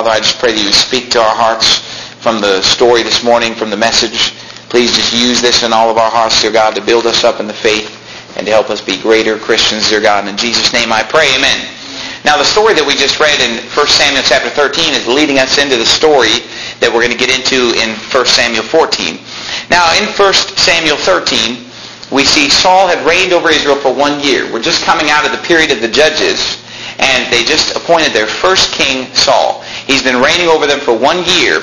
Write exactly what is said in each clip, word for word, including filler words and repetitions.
Father, I just pray that you would speak to our hearts from the story this morning, from the message. Please just use this in all of our hearts, dear God, to build us up in the faith and to help us be greater Christians, dear God. In Jesus' name I pray, amen. Now the story that we just read in First Samuel chapter thirteen is leading us into the story that we're going to get into in First Samuel fourteen. Now in First Samuel thirteen, we see Saul had reigned over Israel for one year. We're just coming out of the period of the judges, and they just appointed their first king, Saul. He's been reigning over them for one year.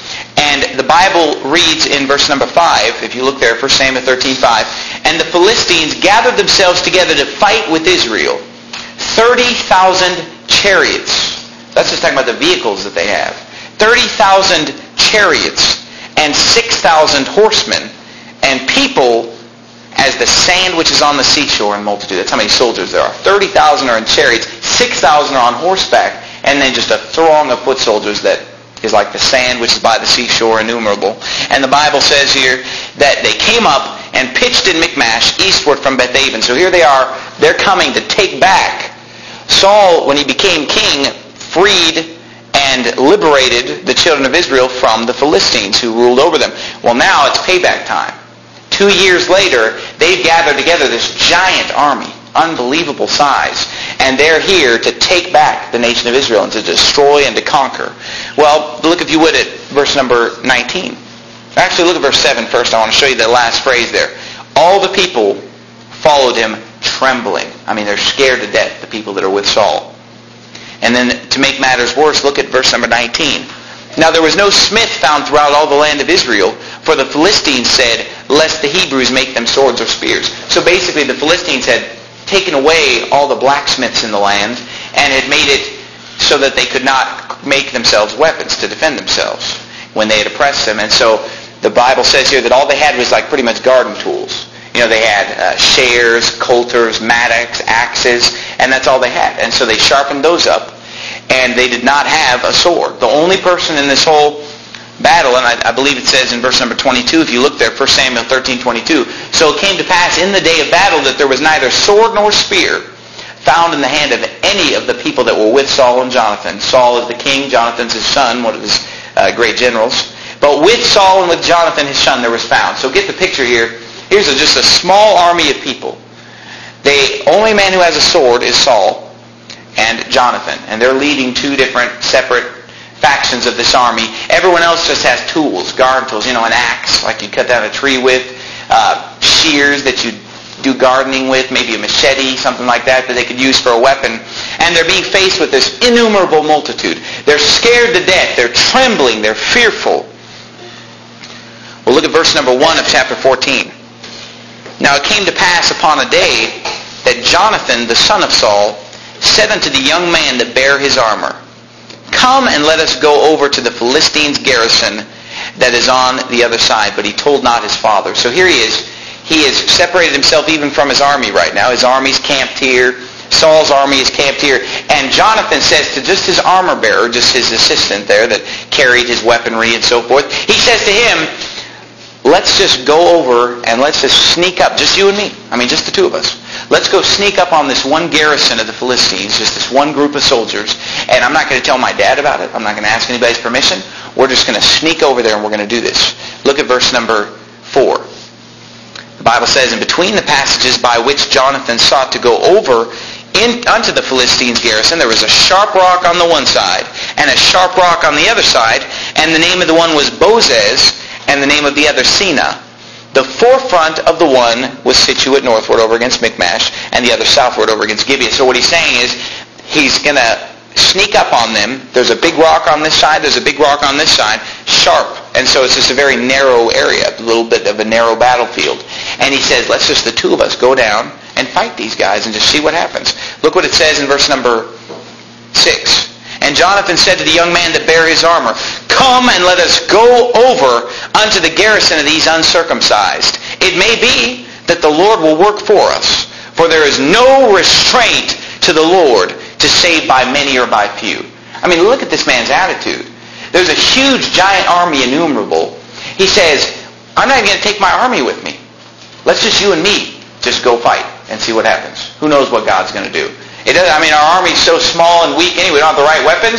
And the Bible reads in verse number five, if you look there, First Samuel thirteen five, and the Philistines gathered themselves together to fight with Israel. thirty thousand chariots. That's just talking about the vehicles that they have. thirty thousand chariots and six thousand horsemen, and people as the sand which is on the seashore in multitude. That's how many soldiers there are. thirty thousand are in chariots, six thousand are on horseback, and then just a throng of foot soldiers that is like the sand which is by the seashore, innumerable. And the Bible says here that they came up and pitched in Michmash eastward from Bethaven. So here they are. They're coming to take back. Saul, when he became king, freed and liberated the children of Israel from the Philistines who ruled over them. Well, now it's payback time. Two years later, they've gathered together this giant army, unbelievable size, and they're here to take back the nation of Israel and to destroy and to conquer. Well, look if you would at verse number nineteen. Actually, look at verse seven first. I want to show you the last phrase there. All the people followed him trembling. I mean, they're scared to death, the people that are with Saul. And then to make matters worse, look at verse number nineteen. Now there was no smith found throughout all the land of Israel, for the Philistines said, lest the Hebrews make them swords or spears. So basically the Philistines had taken away all the blacksmiths in the land and had made it so that they could not make themselves weapons to defend themselves when they had oppressed them. And so the Bible says here that all they had was like pretty much garden tools. You know, they had uh, shares, coulters, mattocks, axes, and that's all they had. And so they sharpened those up, and they did not have a sword. The only person in this whole battle, and I, I believe it says in verse number twenty-two, if you look there, First Samuel thirteen twenty-two, so it came to pass in the day of battle that there was neither sword nor spear found in the hand of any of the people that were with Saul and Jonathan. Saul is the king, Jonathan's his son, one of his uh, great generals. But with Saul and with Jonathan his son there was found. So get the picture here. Here's a, just a small army of people. The only man who has a sword is Saul and Jonathan, and they're leading two different separate factions of this army. Everyone else just has tools, garden tools, you know, an axe like you cut down a tree with, uh, shears that you do gardening with, maybe a machete, something like that that they could use for a weapon. And they're being faced with this innumerable multitude. They're scared to death. They're trembling. They're fearful. Well, look at verse number one of chapter fourteen. Now it came to pass upon a day that Jonathan, the son of Saul, said unto the young man that bare his armor, come and let us go over to the Philistines' garrison that is on the other side. But he told not his father. So here he is. He has separated himself even from his army right now. His army's camped here. Saul's army is camped here. And Jonathan says to just his armor bearer, just his assistant there that carried his weaponry and so forth, he says to him, let's just go over and let's just sneak up, just you and me. I mean, just the two of us. Let's go sneak up on this one garrison of the Philistines, just this one group of soldiers, and I'm not going to tell my dad about it. I'm not going to ask anybody's permission. We're just going to sneak over there and we're going to do this. Look at verse number four. The Bible says, and between the passages by which Jonathan sought to go over in, unto the Philistines' garrison, there was a sharp rock on the one side and a sharp rock on the other side, and the name of the one was Bozez, and the name of the other Sina. The forefront of the one was situate northward over against Michmash, and the other southward over against Gibeah. So what he's saying is, he's going to sneak up on them. There's a big rock on this side, there's a big rock on this side, sharp. And so it's just a very narrow area, a little bit of a narrow battlefield. And he says, let's just, the two of us, go down and fight these guys and just see what happens. Look what it says in verse number six. And Jonathan said to the young man that bare his armor, come and let us go over unto the garrison of these uncircumcised. It may be that the Lord will work for us, for there is no restraint to the Lord to save by many or by few. I mean, look at this man's attitude. There's a huge, giant army, innumerable. He says, I'm not going to take my army with me. Let's just, you and me, just go fight and see what happens. Who knows what God's going to do. It doesn't, I mean, our army's so small and weak anyway, we don't have the right weapons.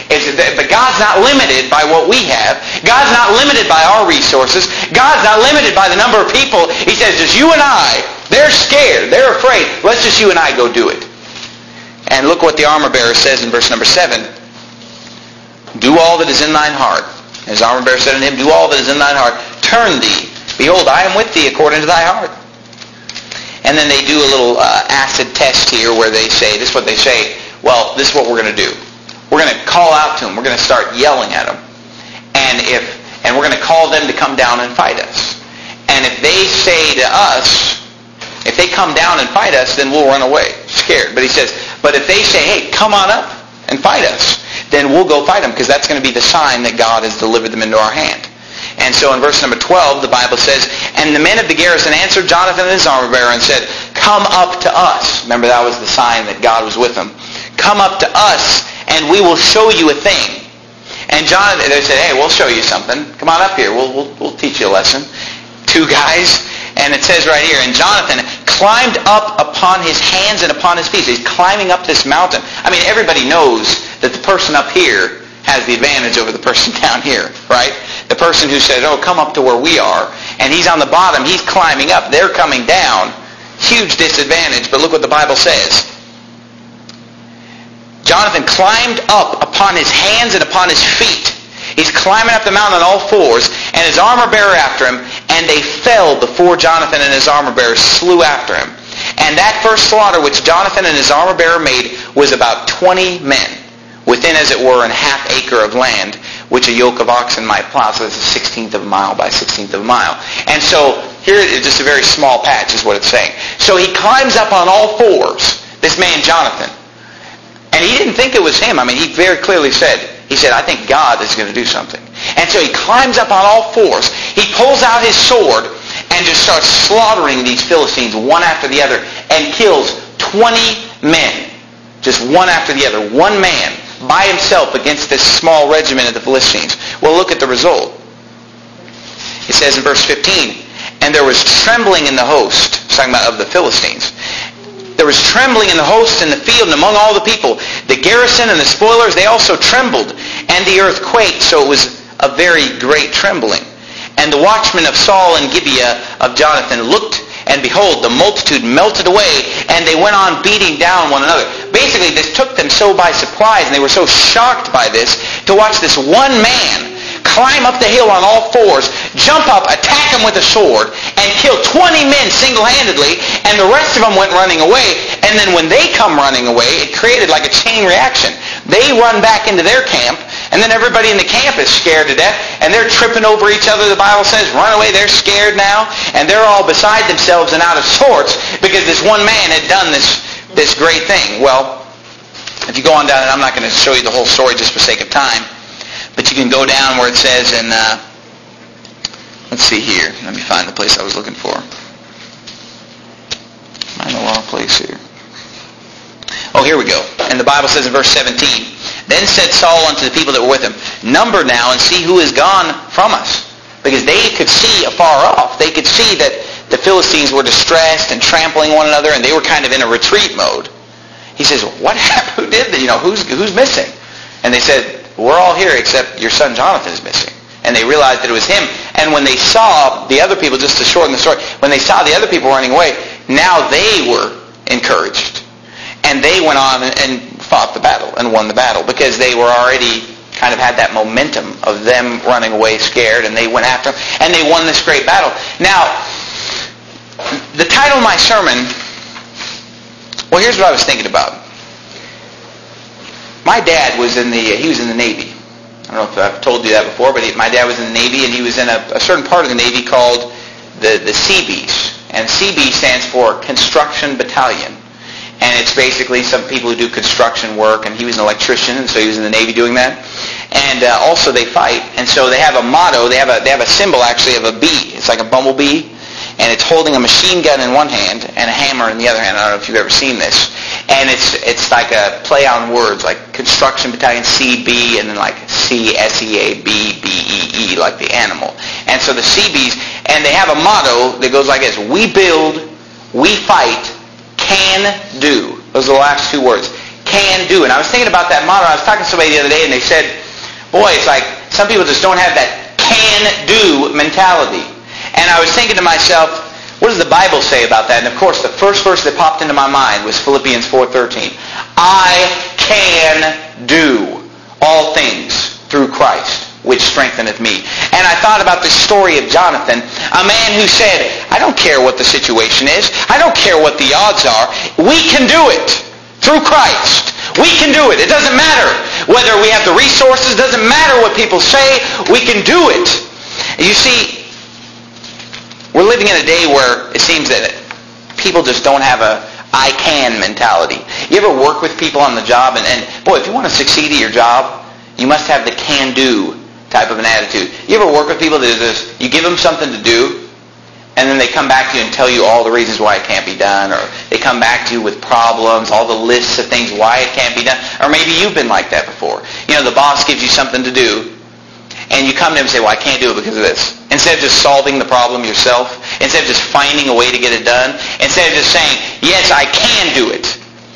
It's, but God's not limited by what we have. God's not limited by our resources. God's not limited by the number of people. He says, just you and I, they're scared, they're afraid. Let's just you and I go do it. And look what the armor bearer says in verse number seven. Do all that is in thine heart. His armor bearer said unto him, do all that is in thine heart. Turn thee. Behold, I am with thee according to thy heart. And then they do a little uh, acid test here where they say, this is what they say, well, this is what we're going to do. We're going to call out to them. We're going to start yelling at them. And if and we're going to call them to come down and fight us. And if they say to us, if they come down and fight us, then we'll run away, scared. But he says, but if they say, hey, come on up and fight us, then we'll go fight them, because that's going to be the sign that God has delivered them into our hand. And so in verse number twelve, the Bible says, and the men of the garrison answered Jonathan and his armor bearer and said, come up to us. Remember, that was the sign that God was with them. Come up to us, and we will show you a thing. And Jonathan, they said, hey, we'll show you something. Come on up here. We'll, we'll, we'll teach you a lesson. Two guys. And it says right here, and Jonathan climbed up upon his hands and upon his feet. So he's climbing up this mountain. I mean, everybody knows that the person up here has the advantage over the person down here, right? The person who said, oh, come up to where we are. And he's on the bottom. He's climbing up. They're coming down. Huge disadvantage. But look what the Bible says. Jonathan climbed up upon his hands and upon his feet. He's climbing up the mountain on all fours, and his armor-bearer after him, and they fell before Jonathan, and his armor-bearer slew after him. And that first slaughter which Jonathan and his armor-bearer made was about twenty men, within, as it were, an half acre of land, which a yoke of oxen might plow. So it's a sixteenth of a mile by sixteenth of a mile. And so here is just a very small patch is what it's saying. So he climbs up on all fours, this man Jonathan. And he didn't think it was him. I mean, he very clearly said, he said, I think God is going to do something. And so he climbs up on all fours. He pulls out his sword and just starts slaughtering these Philistines one after the other and kills twenty men. Just one after the other. One man by himself against this small regiment of the Philistines. Well, look at the result. It says in verse fifteen, and there was trembling in the host, talking about of the Philistines. There was trembling in the host in the field and among all the people. The garrison and the spoilers, they also trembled, and the earth quaked, so it was a very great trembling. And the watchmen of Saul and Gibeah of Jonathan looked, and behold, the multitude melted away, and they went on beating down one another. Basically, this took them so by surprise, and they were so shocked by this, to watch this one man climb up the hill on all fours, jump up, attack him with a sword, and kill twenty men single-handedly, and the rest of them went running away. And then when they come running away, it created like a chain reaction. They run back into their camp, and then everybody in the camp is scared to death, and they're tripping over each other, the Bible says, run away, they're scared now, and they're all beside themselves and out of sorts, because this one man had done this, this great thing. Well, if you go on down, and I'm not going to show you the whole story just for sake of time, but you can go down where it says in, uh, let's see here. Let me find the place I was looking for. I'm in the wrong place here. Oh, here we go. And the Bible says in verse seventeen, then said Saul unto the people that were with him, number now and see who is gone from us. Because they could see afar off. They could see that the Philistines were distressed and trampling one another, and they were kind of in a retreat mode. He says, what happened? Who did that? You know, who's, who's missing? And they said, we're all here except your son Jonathan is missing. And they realized that it was him. And when they saw the other people, just to shorten the story, when they saw the other people running away, now they were encouraged. And they went on and fought the battle and won the battle, because they were already kind of had that momentum of them running away scared, and they went after them, and they won this great battle. Now, the title of my sermon, well, here's what I was thinking about. My dad was in the, he was in the Navy. I don't know if I've told you that before, but he, my dad was in the Navy, and he was in a, a certain part of the Navy called the, the Seabees. And C B stands for Construction Battalion. And it's basically some people who do construction work, and he was an electrician, and so he was in the Navy doing that. And uh, also they fight, and so they have a motto, they have a, they have a symbol actually of a bee. It's like a bumblebee, and it's holding a machine gun in one hand and a hammer in the other hand. I don't know if you've ever seen this. And it's it's like a play on words, like Construction Battalion C B, and then like C S E A B B E E, like the animal. And so the Seabees, and they have a motto that goes like this: we build, we fight, can do. Those are the last two words. can do. And I was thinking about that motto. I was talking to somebody the other day and they said, boy, it's like some people just don't have that can-do mentality. And I was thinking to myself, what does the Bible say about that? And of course, the first verse that popped into my mind was Philippians four thirteen. I can do all things through Christ, which strengtheneth me. And I thought about the story of Jonathan, a man who said, I don't care what the situation is. I don't care what the odds are. We can do it through Christ. We can do it. It doesn't matter whether we have the resources. It doesn't matter what people say. We can do it. You see, we're living in a day where it seems that people just don't have a I can mentality. You ever work with people on the job and, and boy, if you want to succeed at your job, you must have the can-do type of an attitude. You ever work with people that just, you give them something to do, and then they come back to you and tell you all the reasons why it can't be done, or they come back to you with problems, all the lists of things why it can't be done, or maybe you've been like that before. You know, the boss gives you something to do, and you come to him and say, well, I can't do it because of this. Instead of just solving the problem yourself, instead of just finding a way to get it done, instead of just saying, yes, I can do it.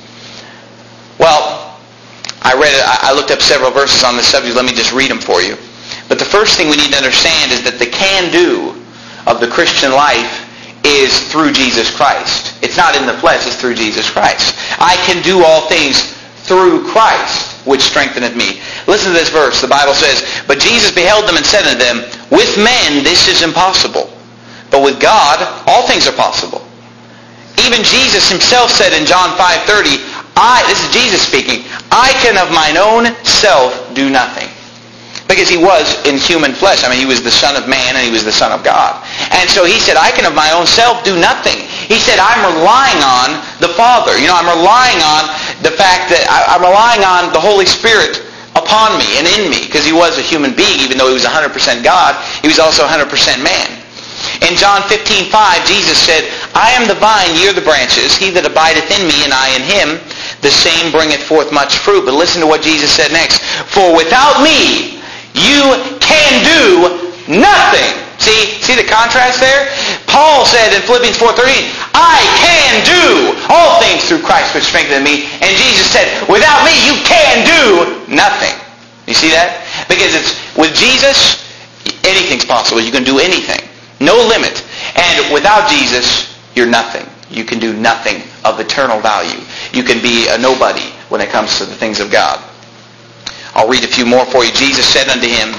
Well, I read it, I looked up several verses on this subject. Let me just read them for you. But the first thing we need to understand is that the can-do of the Christian life is through Jesus Christ. It's not in the flesh, it's through Jesus Christ. I can do all things through Christ, which strengtheneth me. Listen to this verse. The Bible says, but Jesus beheld them and said unto them, with men this is impossible, but with God all things are possible. Even Jesus himself said in John five thirty, I, this is Jesus speaking, I can of mine own self do nothing. Because he was in human flesh. I mean, he was the Son of Man and he was the Son of God. And so he said, I can of my own self do nothing. He said, I'm relying on the Father. You know, I'm relying on the fact that I, I'm relying on the Holy Spirit upon me and in me. Because he was a human being, even though he was one hundred percent God, he was also one hundred percent man. In John fifteen five, Jesus said, I am the vine, ye are the branches. He that abideth in me and I in him, the same bringeth forth much fruit. But listen to what Jesus said next. For without me, you can do nothing. See, see the contrast there? Paul said in Philippians four thirteen, I can do all things through Christ which strengtheneth me. And Jesus said, without me you can do nothing. You see that? Because it's with Jesus, anything's possible. You can do anything. No limit. And without Jesus, you're nothing. You can do nothing of eternal value. You can be a nobody when it comes to the things of God. I'll read a few more for you. Jesus said unto him,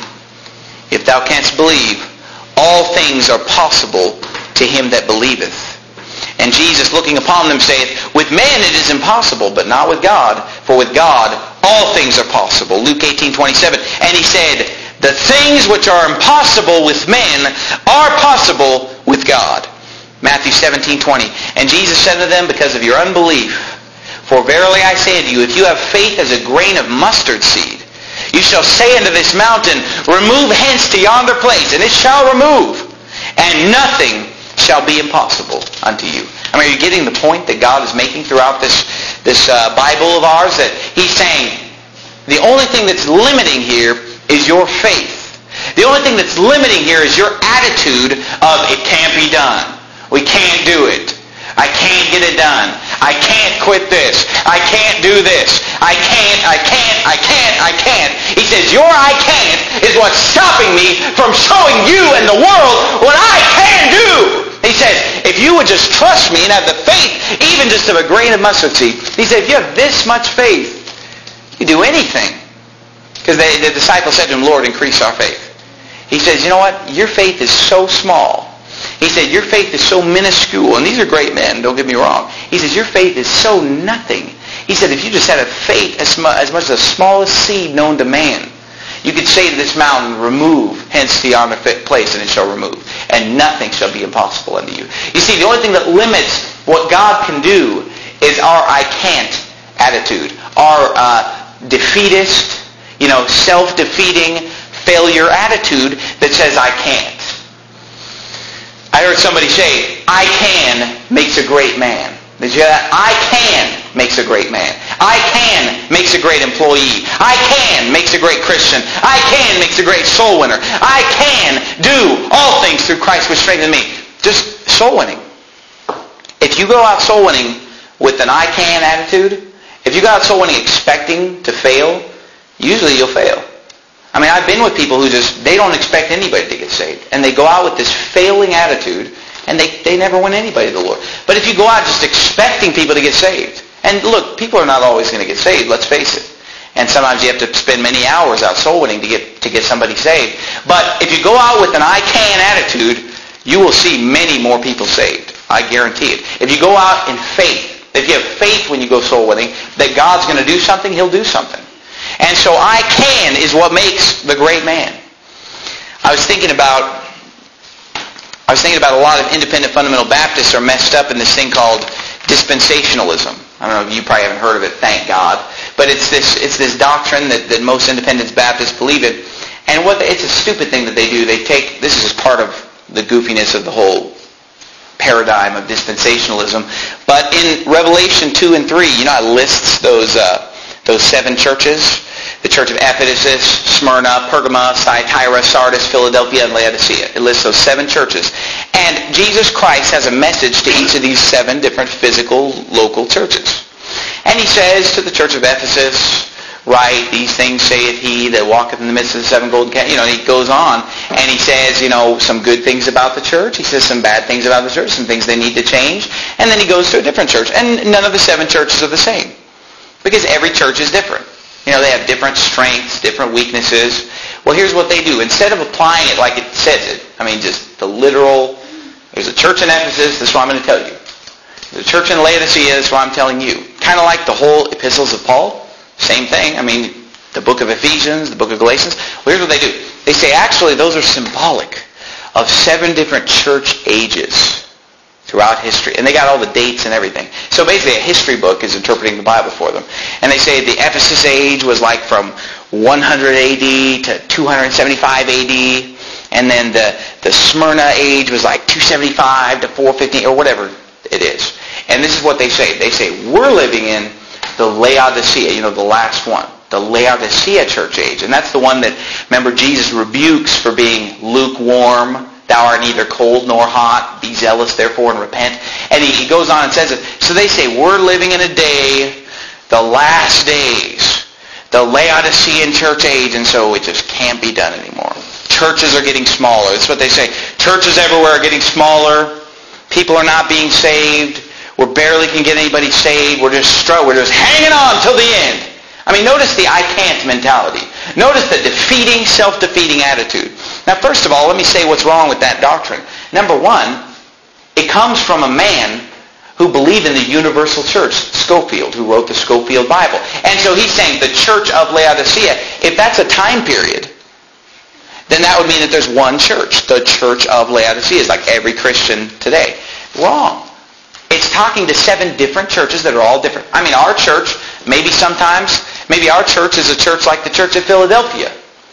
if thou canst believe, all things are possible to him that believeth. And Jesus, looking upon them, saith, with man it is impossible, but not with God. For with God all things are possible. Luke eighteen twenty-seven. And he said, the things which are impossible with men are possible with God. Matthew seventeen twenty. And Jesus said to them, because of your unbelief, for verily I say unto you, if you have faith as a grain of mustard seed, you shall say unto this mountain, remove hence to yonder place, and it shall remove, and nothing shall be impossible unto you. I mean, are you getting the point that God is making throughout this, this uh, Bible of ours? That he's saying, the only thing that's limiting here is your faith. The only thing that's limiting here is your attitude of, it can't be done. We can't do it. I can't get it done. I can't quit this. I can't do this. I can't, I can't, I can't, I can't. He says, your I can't is what's stopping me from showing you and the world what I can do. He says, if you would just trust me and have the faith, even just of a grain of mustard seed. He said, if you have this much faith, you do anything. Because the disciples said to him, Lord, increase our faith. He says, you know what? Your faith is so small. He said, your faith is so minuscule. And these are great men, don't get me wrong. He says, your faith is so nothing. He said, if you just had a faith as much as the smallest seed known to man, you could say to this mountain, remove hence to yonder place, and it shall remove. And nothing shall be impossible unto you. You see, the only thing that limits what God can do is our I can't attitude. Our uh, defeatist, you know, self-defeating failure attitude that says, I can't. I heard somebody say, I can makes a great man. Did you hear that? I can makes a great man. I can makes a great employee. I can makes a great Christian. I can makes a great soul winner. I can do all things through Christ which strengthens me. Just soul winning. If you go out soul winning with an I can attitude If you go out soul winning expecting to fail, usually you'll fail. I mean, I've been with people who just, they don't expect anybody to get saved. And they go out with this failing attitude, and they, they never win anybody to the Lord. But if you go out just expecting people to get saved, and look, people are not always going to get saved, let's face it. And sometimes you have to spend many hours out soul winning to get to get somebody saved. But if you go out with an I can attitude, you will see many more people saved. I guarantee it. If you go out in faith, if you have faith when you go soul winning, that God's going to do something, He'll do something. And so I can is what makes the great man. I was thinking about I was thinking about a lot of independent fundamental Baptists are messed up in this thing called dispensationalism. I don't know if you probably haven't heard of it, thank God. But it's this it's this doctrine that, that most independent Baptists believe in. And what they, it's a stupid thing that they do. They take, this is part of the goofiness of the whole paradigm of dispensationalism. But in Revelation two and three, you know, it lists those uh, those seven churches. The church of Ephesus, Smyrna, Pergama, Thyatira, Sardis, Philadelphia, and Laodicea. It lists those seven churches. And Jesus Christ has a message to each of these seven different physical, local churches. And He says to the church of Ephesus, right, these things saith He that walketh in the midst of the seven golden calves. You know, He goes on, and He says, you know, some good things about the church. He says some bad things about the church, some things they need to change. And then He goes to a different church. And none of the seven churches are the same. Because every church is different. You know, they have different strengths, different weaknesses. Well, here's what they do. Instead of applying it like it says it, I mean, just the literal, there's a church in Ephesus, this is what I'm going to tell you. There's a church in Laodicea, this is what I'm telling you. Kind of like the whole epistles of Paul. Same thing. I mean, the book of Ephesians, the book of Galatians. Well, here's what they do. They say, actually, those are symbolic of seven different church ages throughout history. And they got all the dates and everything. So basically a history book is interpreting the Bible for them. And they say the Ephesus age was like from one hundred A D to two hundred seventy-five A D. And then the, the Smyrna age was like two seventy-five to four fifty or whatever it is. And this is what they say. They say, we're living in the Laodicea, you know, the last one. The Laodicea church age. And that's the one that, remember, Jesus rebukes for being lukewarm. Thou art neither cold nor hot. Be zealous, therefore, and repent. And he, he goes on and says it. So they say, we're living in a day, the last days, the Laodicean church age, and so it just can't be done anymore. Churches are getting smaller. That's what they say. Churches everywhere are getting smaller. People are not being saved. We barely can get anybody saved. We're just str- we're just hanging on till the end. I mean, notice the I can't mentality. Notice the defeating, self-defeating attitude. Now, first of all, let me say what's wrong with that doctrine. Number one, it comes from a man who believed in the universal church, Scofield, who wrote the Scofield Bible. And so he's saying the church of Laodicea, if that's a time period, then that would mean that there's one church. The church of Laodicea is like every Christian today. Wrong. It's talking to seven different churches that are all different. I mean, our church, maybe sometimes, maybe our church is a church like the church at Philadelphia.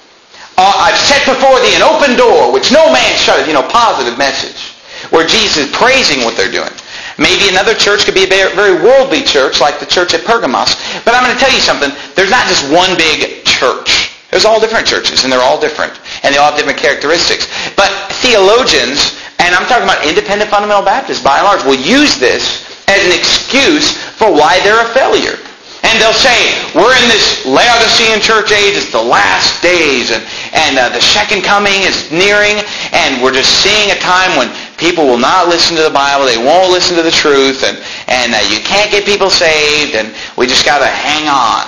Uh, I've set before thee an open door, which no man shutteth. You know, positive message, where Jesus is praising what they're doing. Maybe another church could be a very worldly church, like the church at Pergamos. But I'm going to tell you something. There's not just one big church. There's all different churches, and they're all different. And they all have different characteristics. But theologians, and I'm talking about independent fundamental Baptists, by and large, will use this as an excuse for why they're a failure. And they'll say, we're in this Laodicean church age, it's the last days, and, and uh, the second coming is nearing, and we're just seeing a time when people will not listen to the Bible, they won't listen to the truth, and, and uh, you can't get people saved, and we just got to hang on.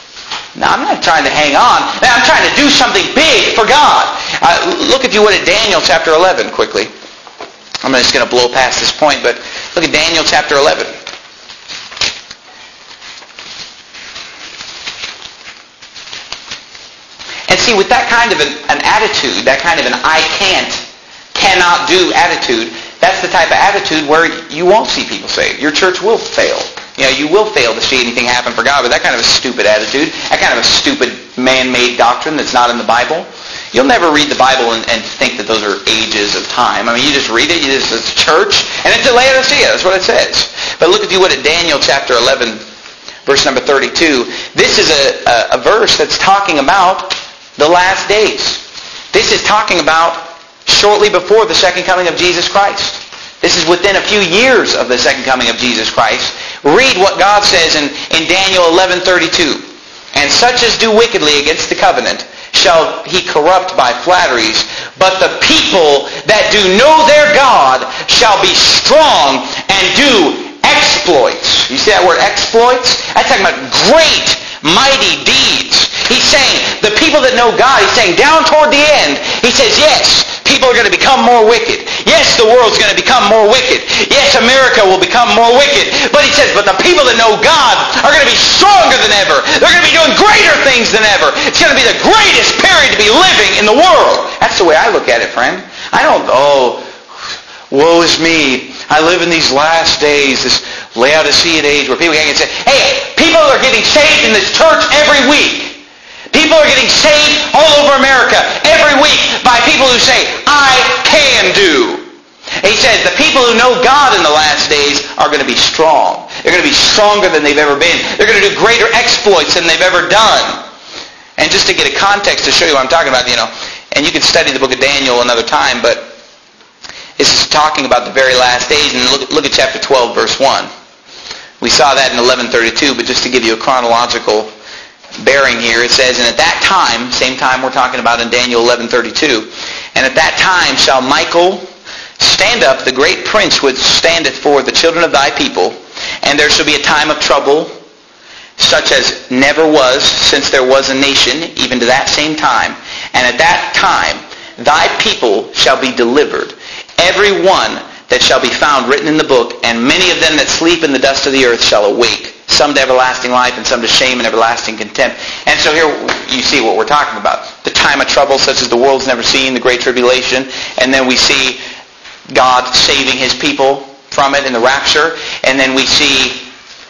Now, I'm not trying to hang on. I'm trying to do something big for God. Uh, look, if you would, at Daniel chapter eleven quickly. I'm just going to blow past this point, but look at Daniel chapter eleven. And see, with that kind of an, an attitude, that kind of an I can't, cannot do attitude, that's the type of attitude where you won't see people saved. Your church will fail. You know, you will fail to see anything happen for God, but that kind of a stupid attitude, that kind of a stupid man-made doctrine that's not in the Bible, you'll never read the Bible and, and think that those are ages of time. I mean, you just read it, you just, it's church, and it's a Laodicea, that's what it says. But look, if you would, at Daniel chapter eleven, verse number thirty-two. This is a, a, a verse that's talking about the last days. This is talking about shortly before the second coming of Jesus Christ. This is within a few years of the second coming of Jesus Christ, Read what God says in, in Daniel eleven thirty-two. And such as do wickedly against the covenant shall he corrupt by flatteries. But the people that do know their God shall be strong and do exploits. You see that word exploits? That's talking about great, mighty deeds. He's saying the people that know God, he's saying down toward the end, he says, yes, people are going to become more wicked. Yes, the world's going to become more wicked. Yes, America will become more wicked. But he says, but the people that know God are going to be stronger than ever. They're going to be doing greater things than ever. It's going to be the greatest period to be living in the world. That's the way I look at it, friend. I don't, oh, woe is me. I live in these last days, this Laodicean age where people can say, hey, people are getting saved in this church every week. People are getting saved all over America every week by people who say, I can do. He says the people who know God in the last days are going to be strong. They're going to be stronger than they've ever been. They're going to do greater exploits than they've ever done. And just to get a context to show you what I'm talking about, you know, and you can study the book of Daniel another time, but this is talking about the very last days. And look, look at chapter twelve, verse one. We saw that in eleven thirty-two, but just to give you a chronological bearing here, it says, and at that time, same time we're talking about in Daniel eleven thirty-two, and at that time shall Michael stand up, the great prince which standeth for the children of thy people, and there shall be a time of trouble, such as never was since there was a nation, even to that same time. And at that time thy people shall be delivered, every one that shall be found written in the book, and many of them that sleep in the dust of the earth shall awake, some to everlasting life and some to shame and everlasting contempt. And so here you see what we're talking about. The time of trouble such as the world's never seen, the great tribulation, and then we see God saving his people from it in the rapture, and then we see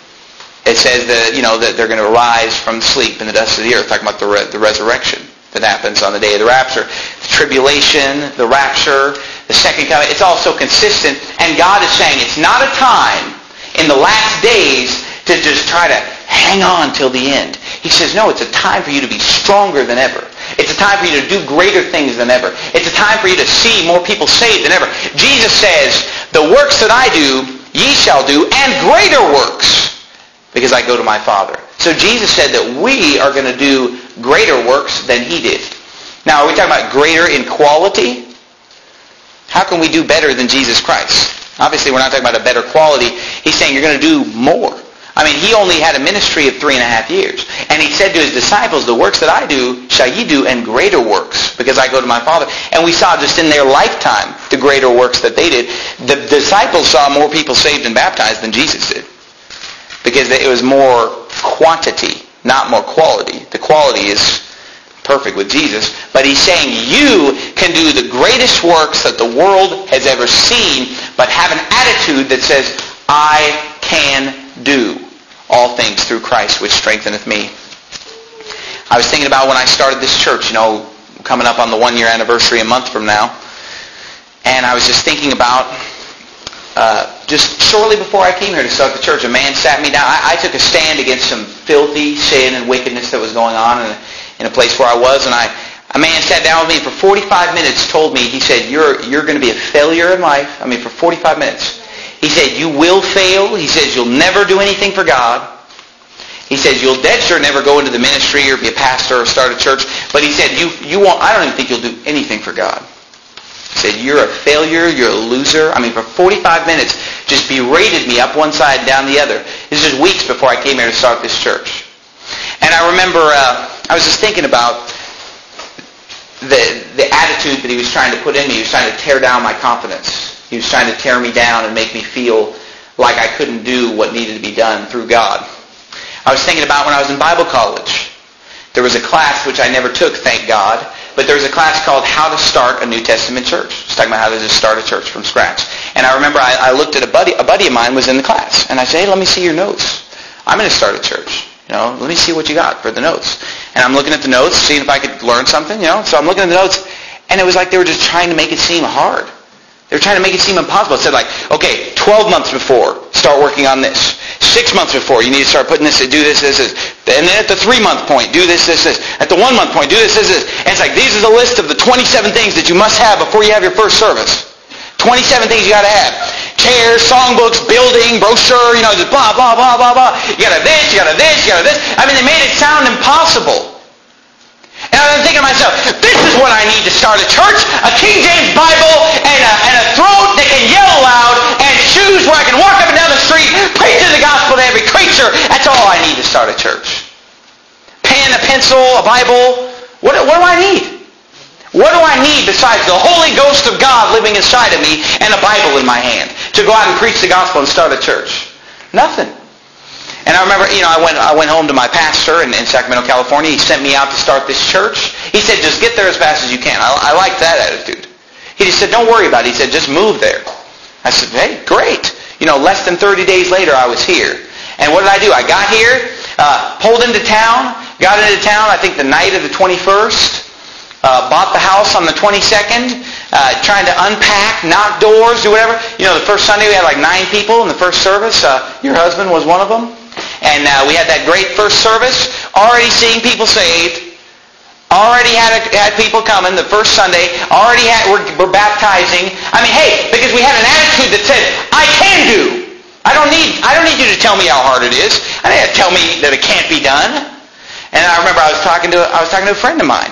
it says that, you know, that they're going to arise from sleep in the dust of the earth, talking about the, re- the resurrection that happens on the day of the rapture. The tribulation, the rapture, the second coming, it's all so consistent. And God is saying it's not a time in the last days to just try to hang on till the end. He says, no, it's a time for you to be stronger than ever. It's a time for you to do greater things than ever. It's a time for you to see more people saved than ever. Jesus says, the works that I do, ye shall do, and greater works, because I go to my Father. So Jesus said that we are going to do greater works than he did. Now, are we talking about greater in quality? How can we do better than Jesus Christ? Obviously, we're not talking about a better quality. He's saying you're going to do more. I mean, he only had a ministry of three and a half years. And he said to his disciples, the works that I do shall ye do, and greater works, because I go to my Father. And we saw just in their lifetime the greater works that they did. The disciples saw more people saved and baptized than Jesus did, because it was more quantity, not more quality. The quality is perfect with Jesus. But he's saying you can do the greatest works that the world has ever seen, but have an attitude that says, I can do all things through Christ which strengtheneth me. I was thinking about when I started this church, you know, coming up on the one year anniversary a month from now. And I was just thinking about, uh, just shortly before I came here to start the church, a man sat me down. I, I took a stand against some filthy sin and wickedness that was going on in a, in a place where I was. And I, a man sat down with me for forty-five minutes, told me, he said, you're, you're going to be a failure in life. I mean, for forty-five minutes. He said, you will fail. He says, you'll never do anything for God. He says, you'll dead sure never go into the ministry or be a pastor or start a church. But he said, you, you won't, I don't even think you'll do anything for God. He said, you're a failure, you're a loser. I mean, for forty-five minutes, just berated me up one side and down the other. This is weeks before I came here to start this church. And I remember, uh, I was just thinking about the, the attitude that he was trying to put in me. He was trying to tear down my confidence. He was trying to tear me down and make me feel like I couldn't do what needed to be done through God. I was thinking about when I was in Bible college. There was a class which I never took, thank God, but there was a class called How to Start a New Testament Church. It's talking about how to just start a church from scratch. And I remember I, I looked at a buddy, a buddy of mine was in the class, and I said, hey, let me see your notes. I'm going to start a church. You know, let me see what you got for the notes. And I'm looking at the notes, seeing if I could learn something, you know. So I'm looking at the notes, and it was like they were just trying to make it seem hard. They were trying to make it seem impossible. It said like, okay, twelve months before, start working on this. Six months before, you need to start putting this, do this, this, this. And then at the three-month point, do this, this, this. At the one-month point, do this, this, this. And it's like, these are the list of the twenty-seven things that you must have before you have your first service. twenty-seven things you got to have. chairs, songbooks, building, brochure, you know, just blah, blah, blah, blah, blah. You got to this, you got to this, you got to this. I mean, they made it sound impossible. And I was thinking to myself, this is what I need to start a church, a King James Bible, and a, and a throat that can yell loud, and shoes where I can walk up and down the street, preaching the gospel to every creature. That's all I need to start a church. Pen, a pencil, a Bible. What, what do I need? What do I need besides the Holy Ghost of God living inside of me and a Bible in my hand to go out and preach the gospel and start a church? Nothing. And I remember, you know, I went I went home to my pastor in, in Sacramento, California. He sent me out to start this church. He said, just get there as fast as you can. I, I liked that attitude. He just said, don't worry about it. He said, just move there. I said, hey, great. You know, less than thirty days later, I was here. And what did I do? I got here, uh, pulled into town, got into town, I think the night of the twenty-first. Uh, bought the house on the twenty-second, uh, trying to unpack, knock doors, do whatever. You know, the first Sunday we had like nine people in the first service. Uh, your husband was one of them. And uh, we had that great first service, already seeing people saved, already had a, had people coming the first Sunday, already had, we're, we're baptizing. I mean, hey, because we had an attitude that said, I can do. I don't need I don't need you to tell me how hard it is. I don't need to tell me that it can't be done. And I remember I was talking to I was talking to a friend of mine.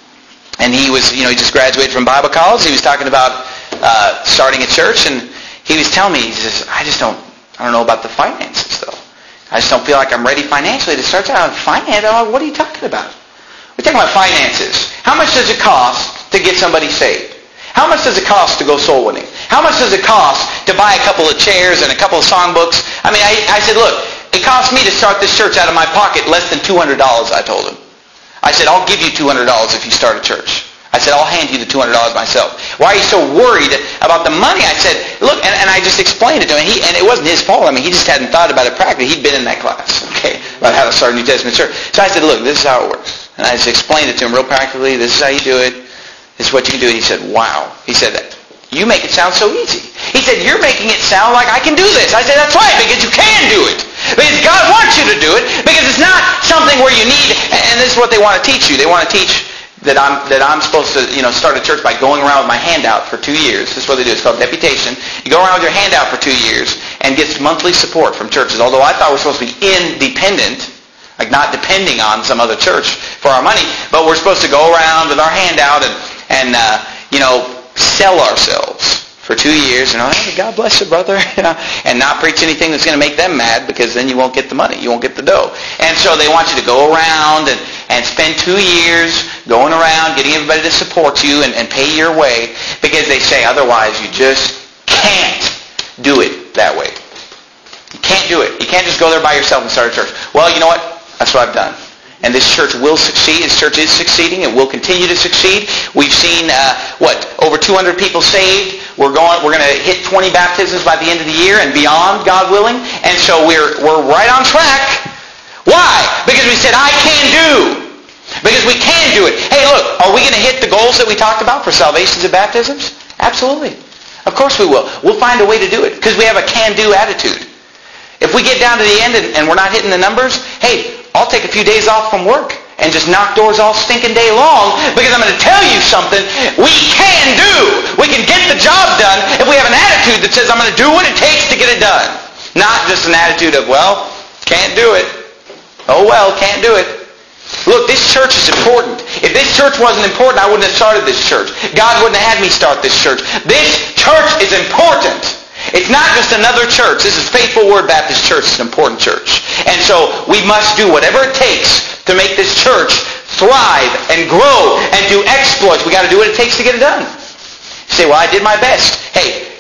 And he was, you know, he just graduated from Bible college. He was talking about uh, starting a church, and he was telling me, he says, I just don't, I don't know about the finances, though. I just don't feel like I'm ready financially to start out. Finance? What are you talking about? We're talking about finances. How much does it cost to get somebody saved? How much does it cost to go soul winning? How much does it cost to buy a couple of chairs and a couple of songbooks? I mean, I, I said, look, it cost me to start this church out of my pocket less than two hundred dollars, I told him. I said, I'll give you two hundred dollars if you start a church. I said, I'll hand you the two hundred dollars myself. Why are you so worried about the money? I said, look, and, and I just explained it to him. He, and it wasn't his fault. I mean, he just hadn't thought about it practically. He'd been in that class, okay, about how to start a New Testament church. So I said, look, this is how it works. And I just explained it to him real practically. This is how you do it. This is what you can do. And he said, wow. He said, you make it sound so easy. He said, you're making it sound like I can do this. I said, that's right, because you can do it. Because God wants you to do it, because it's not something where you need, and this is what they want to teach you. They want to teach that I'm that I'm supposed to, you know, start a church by going around with my handout for two years. This is what they do. It's called deputation. You go around with your handout for two years and get monthly support from churches. Although I thought we're supposed to be independent, like not depending on some other church for our money, but we're supposed to go around with our handout and, and uh, you know, sell ourselves for two years, you know, hey, God bless you, brother, you know, and not preach anything that's going to make them mad, because then you won't get the money, you won't get the dough. And so they want you to go around and, and spend two years going around, getting everybody to support you and, and pay your way, because they say otherwise you just can't do it that way. You can't do it. You can't just go there by yourself and start a church. Well, you know what? That's what I've done. And this church will succeed. This church is succeeding. It will continue to succeed. We've seen, uh, what, over two hundred people saved. We're going. We're going to hit twenty baptisms by the end of the year and beyond, God willing. And so we're we're right on track. Why? Because we said, I can do. Because we can do it. Hey, look, are we going to hit the goals that we talked about for salvations and baptisms? Absolutely. Of course we will. We'll find a way to do it because we have a can-do attitude. If we get down to the end and, and we're not hitting the numbers, hey, I'll take a few days off from work and just knock doors all stinking day long, because I'm going to tell you something we can do. We can get the job done if we have an attitude that says, I'm going to do what it takes to get it done. Not just an attitude of, well, can't do it. Oh, well, can't do it. Look, this church is important. If this church wasn't important, I wouldn't have started this church. God wouldn't have had me start this church. This church is important. It's not just another church. This is Faithful Word Baptist Church. It's an important church. And so we must do whatever it takes to make this church thrive and grow and do exploits. We got to do what it takes to get it done. You say, well, I did my best. Hey,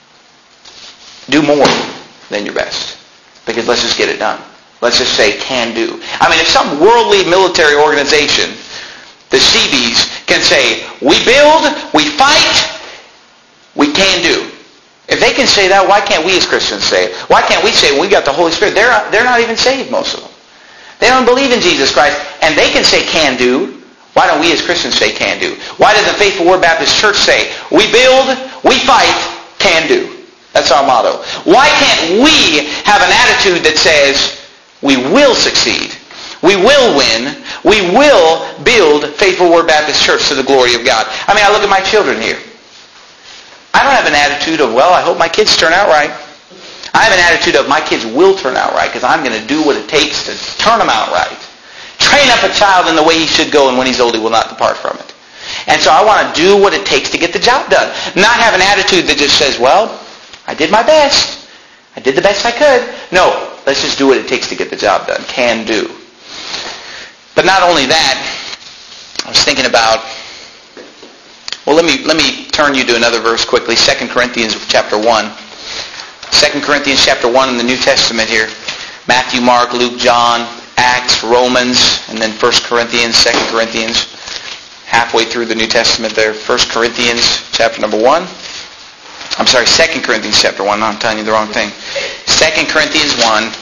do more than your best. Because let's just get it done. Let's just say can do. I mean, if some worldly military organization, the Seabees, can say, we build, we fight, we can do. If they can say that, why can't we as Christians say it? Why can't we say we got the Holy Spirit? They're, they're not even saved, most of them. They don't believe in Jesus Christ, and they can say can do. Why don't we as Christians say can do? Why does the Faithful Word Baptist Church say, we build, we fight, can do? That's our motto. Why can't we have an attitude that says, we will succeed, we will win, we will build Faithful Word Baptist Church to the glory of God? I mean, I look at my children here. I don't have an attitude of, well, I hope my kids turn out right. I have an attitude of, my kids will turn out right because I'm going to do what it takes to turn them out right. Train up a child in the way he should go, and when he's old, he will not depart from it. And so I want to do what it takes to get the job done. Not have an attitude that just says, well, I did my best. I did the best I could. No, let's just do what it takes to get the job done. Can do. But not only that, I was thinking about, well, let me let me turn you to another verse quickly. Second Corinthians chapter one. Second Corinthians chapter one in the New Testament here. Matthew, Mark, Luke, John, Acts, Romans, and then First Corinthians, Second Corinthians. Halfway through the New Testament there. First Corinthians chapter number one. I'm sorry, Second Corinthians chapter one. No, I'm telling you the wrong thing. Second Corinthians one.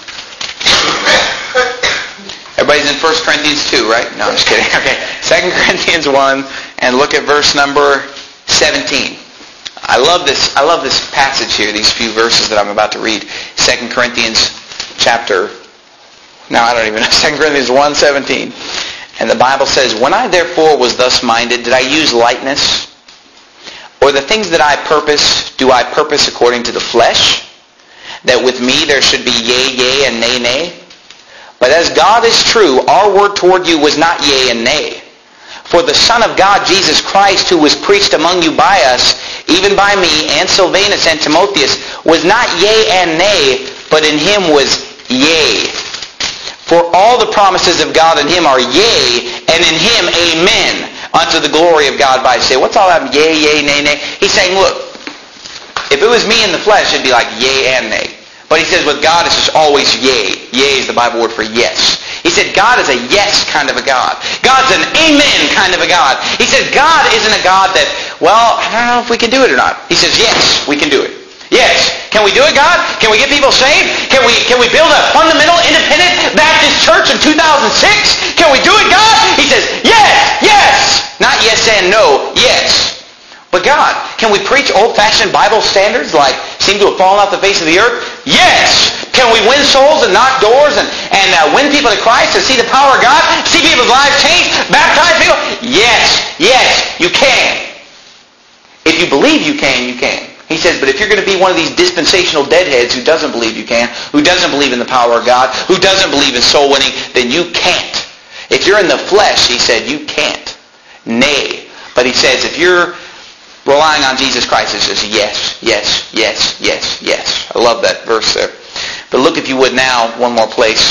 Everybody's in First Corinthians two, right? No, I'm just kidding. Okay. Second Corinthians one, and look at verse number seventeen. I love this. I love this passage here, these few verses that I'm about to read. Second Corinthians chapter, no, I don't even know. Second Corinthians one seventeen. And the Bible says, when I therefore was thus minded, did I use lightness? Or the things that I purpose, do I purpose according to the flesh? That with me there should be yea, yea, and nay, nay? But as God is true, our word toward you was not yea and nay. For the Son of God, Jesus Christ, who was preached among you by us, even by me, and Silvanus and Timotheus, was not yea and nay, but in him was yea. For all the promises of God in him are yea, and in him amen, unto the glory of God by say. What's all that yea, yea, nay, nay? He's saying, look, if it was me in the flesh, it'd be like yea and nay. But he says with God, it's just always yea. Yea is the Bible word for yes. He said God is a yes kind of a God. God's an amen kind of a God. He said God isn't a God that, well, I don't know if we can do it or not. He says, yes, we can do it. Yes. Can we do it, God? Can we get people saved? Can we can we build a fundamental independent Baptist church in two thousand six? Can we do it, God? He says, yes, yes. Not yes and no, yes. But God, can we preach old-fashioned Bible standards like seem to have fallen off the face of the earth? Yes. Can we win souls and knock doors and, and uh, win people to Christ and see the power of God? See people's lives change? Baptize people? Yes. Yes, you can. If you believe you can, you can. He says, but if you're going to be one of these dispensational deadheads who doesn't believe you can, who doesn't believe in the power of God, who doesn't believe in soul winning, then you can't. If you're in the flesh, he said, you can't. Nay. But he says, if you're relying on Jesus Christ, it says, yes, yes, yes, yes, yes. I love that verse there. But look, if you would now, one more place.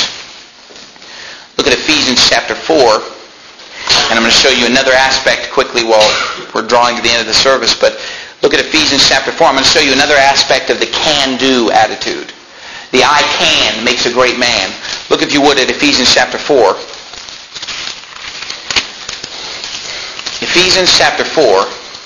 Look at Ephesians chapter four. And I'm going to show you another aspect quickly while we're drawing to the end of the service. But look at Ephesians chapter four. I'm going to show you another aspect of the can-do attitude. The I can makes a great man. Look, if you would, at Ephesians chapter four. Ephesians chapter four.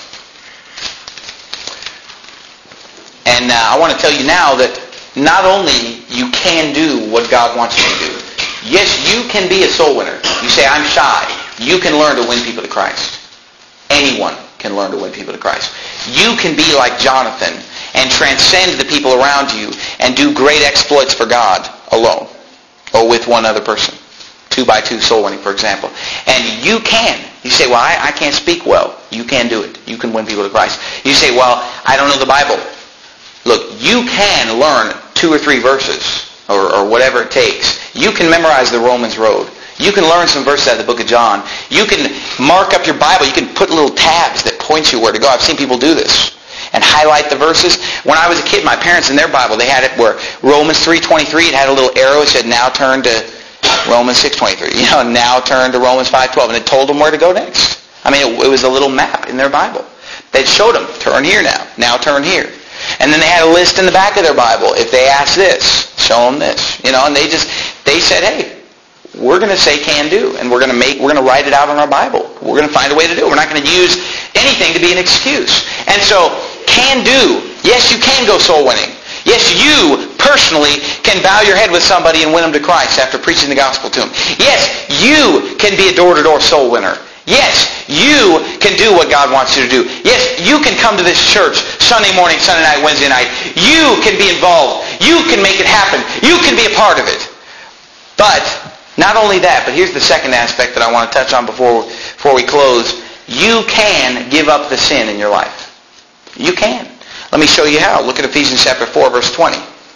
And uh, I want to tell you now that not only you can do what God wants you to do. Yes, you can be a soul winner. You say, I'm shy. You can learn to win people to Christ. Anyone can learn to win people to Christ. You can be like Jonathan and transcend the people around you and do great exploits for God alone or with one other person. Two by two soul winning, for example. And you can. You say, well, I, I can't speak well. You can do it. You can win people to Christ. You say, well, I don't know the Bible. Look, you can learn two or three verses or, or whatever it takes. You can memorize the Romans Road. You can learn some verses out of the book of John. You can mark up your Bible. You can put little tabs that point you where to go. I've seen people do this and highlight the verses. When I was a kid, my parents in their Bible, they had it where Romans three twenty-three, it had a little arrow. It said, now turn to Romans six twenty-three. You know, now turn to Romans five twelve. And it told them where to go next. I mean, it, it was a little map in their Bible. They showed them, turn here now. Now turn here. And then they had a list in the back of their Bible. If they asked this, show them this. You know, and they just, they said, hey, we're going to say can do, and we're going to make, we're going to write it out on our Bible. We're going to find a way to do it. We're not going to use anything to be an excuse. And so, can do. Yes, you can go soul winning. Yes, you personally can bow your head with somebody and win them to Christ after preaching the gospel to them. Yes, you can be a door-to-door soul winner. Yes, you can do what God wants you to do. Yes, you can come to this church Sunday morning, Sunday night, Wednesday night. You can be involved. You can make it happen. You can be a part of it. But not only that, but here's the second aspect that I want to touch on before, before we close. You can give up the sin in your life. You can. Let me show you how. Look at Ephesians chapter four, verse twenty.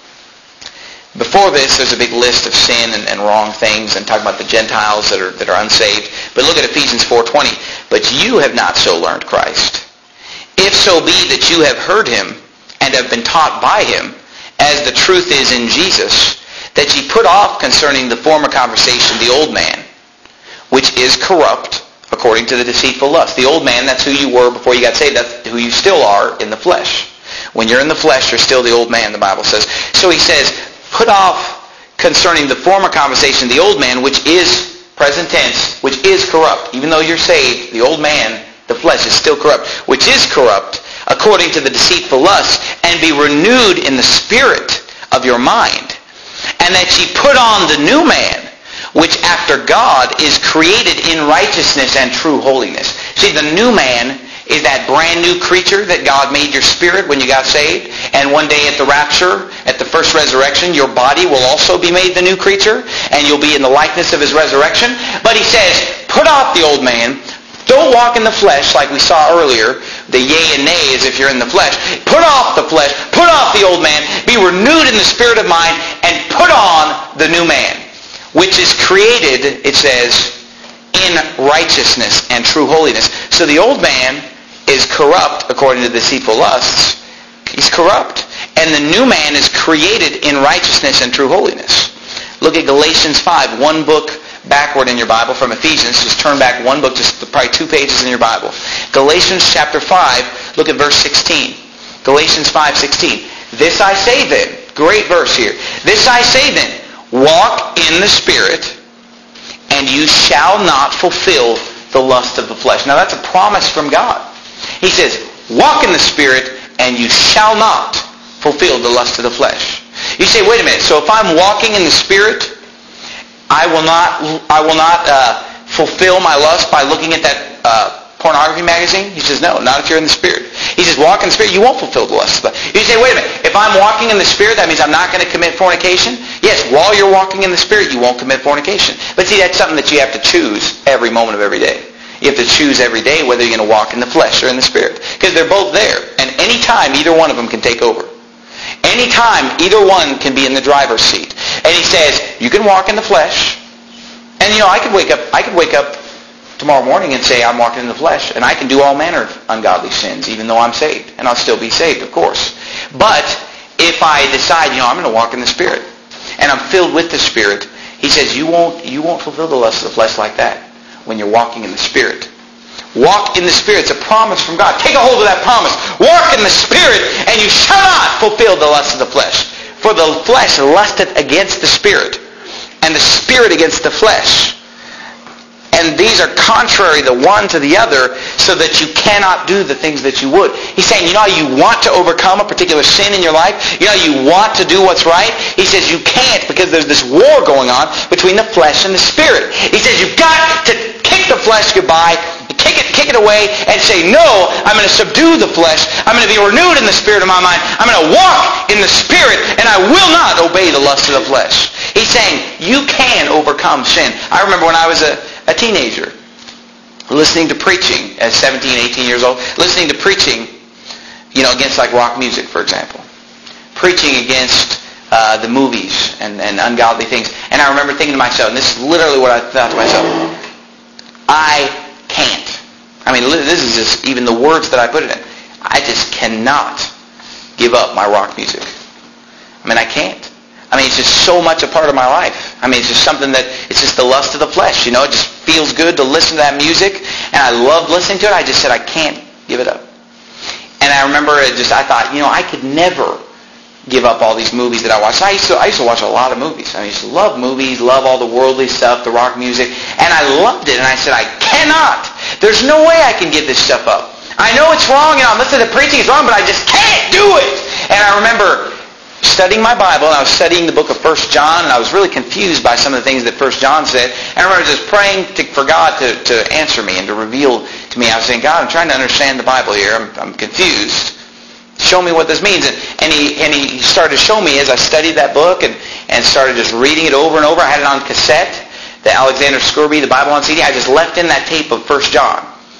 Before this, there's a big list of sin and, and wrong things and talking about the Gentiles that are, that are unsaved. But look at Ephesians four twenty. But you have not so learned Christ. If so be that you have heard him and have been taught by him, as the truth is in Jesus, that ye put off concerning the former conversation the old man, which is corrupt according to the deceitful lust. The old man, that's who you were before you got saved. That's who you still are in the flesh. When you're in the flesh, you're still the old man, the Bible says. So he says, put off concerning the former conversation the old man, which is present tense, which is corrupt. Even though you're saved, the old man, the flesh, is still corrupt, which is corrupt according to the deceitful lust, and be renewed in the spirit of your mind, and that ye put on the new man, which after God is created in righteousness and true holiness. See, the new man is that brand new creature that God made your spirit when you got saved. And one day at the rapture, at the first resurrection, your body will also be made the new creature, and you'll be in the likeness of his resurrection. But he says, put off the old man. Don't walk in the flesh like we saw earlier. The yea and nay is if you're in the flesh. Put off the flesh. Put off the old man. Be renewed in the spirit of mind, and put on the new man, which is created, it says, in righteousness and true holiness. So the old man is corrupt according to the deceitful lusts. He's corrupt. And the new man is created in righteousness and true holiness. Look at Galatians five, one book backward in your Bible from Ephesians. Just turn back one book, just probably two pages in your Bible. Galatians chapter five, look at verse sixteen. Galatians five sixteen. This I say then, great verse here. This I say then, walk in the Spirit, and you shall not fulfill the lust of the flesh. Now that's a promise from God. He says, walk in the Spirit, and you shall not fulfill the lust of the flesh. You say, wait a minute, so if I'm walking in the Spirit, I will not I will not uh, fulfill my lust by looking at that uh, pornography magazine? He says, no, not if you're in the Spirit. He says, walk in the Spirit, you won't fulfill the lust. You say, wait a minute, if I'm walking in the Spirit, that means I'm not going to commit fornication? Yes, while you're walking in the Spirit, you won't commit fornication. But see, that's something that you have to choose every moment of every day. You have to choose every day whether you're going to walk in the flesh or in the Spirit. Because they're both there. And any time, either one of them can take over. Anytime, either one can be in the driver's seat. And he says, you can walk in the flesh. And you know, I could wake up, I could wake up tomorrow morning and say I'm walking in the flesh, and I can do all manner of ungodly sins, even though I'm saved. And I'll still be saved, of course. But if I decide, you know, I'm going to walk in the Spirit, and I'm filled with the Spirit, he says, you won't, you won't fulfill the lust of the flesh like that when you're walking in the Spirit. Walk in the Spirit. It's a promise from God. Take a hold of that promise. Walk in the Spirit, and you shall not fulfill the lust of the flesh. For the flesh lusteth against the Spirit, and the Spirit against the flesh. And these are contrary the one to the other, so that you cannot do the things that you would. He's saying, you know how you want to overcome a particular sin in your life? You know how you want to do what's right? He says you can't, because there's this war going on between the flesh and the Spirit. He says you've got to kick the flesh goodbye, kick it, kick it away, and say, no, I'm going to subdue the flesh. I'm going to be renewed in the spirit of my mind. I'm going to walk in the Spirit, and I will not obey the lust of the flesh. He's saying you can overcome sin. I remember when I was a A teenager, listening to preaching as seventeen, eighteen years old, listening to preaching, you know, against like rock music, for example. Preaching against uh, the movies and, and ungodly things. And I remember thinking to myself, and this is literally what I thought to myself, I can't. I mean, this is just even the words that I put it in. I just cannot give up my rock music. I mean, I can't. I mean, it's just so much a part of my life. I mean, it's just something that, it's just the lust of the flesh, you know. It just feels good to listen to that music, and I love listening to it. I just said, I can't give it up. And I remember it just, I thought, you know, I could never give up all these movies that I watched. I used to, I used to watch a lot of movies. I used to love movies, love all the worldly stuff, the rock music, and I loved it, and I said, I cannot. There's no way I can give this stuff up. I know it's wrong, and I'm listening to preaching, it's wrong, but I just can't do it. And I remember studying my Bible, and I was studying the book of First John, and I was really confused by some of the things that First John said. And I remember just praying to, for God to, to answer me and to reveal to me. I was saying, God, I'm trying to understand the Bible here. I'm, I'm confused. Show me what this means. And, and, he, and he started to show me as I studied that book and, and started just reading it over and over. I had it on cassette, the Alexander Scourby, the Bible on C D. I just left in that tape of First John. The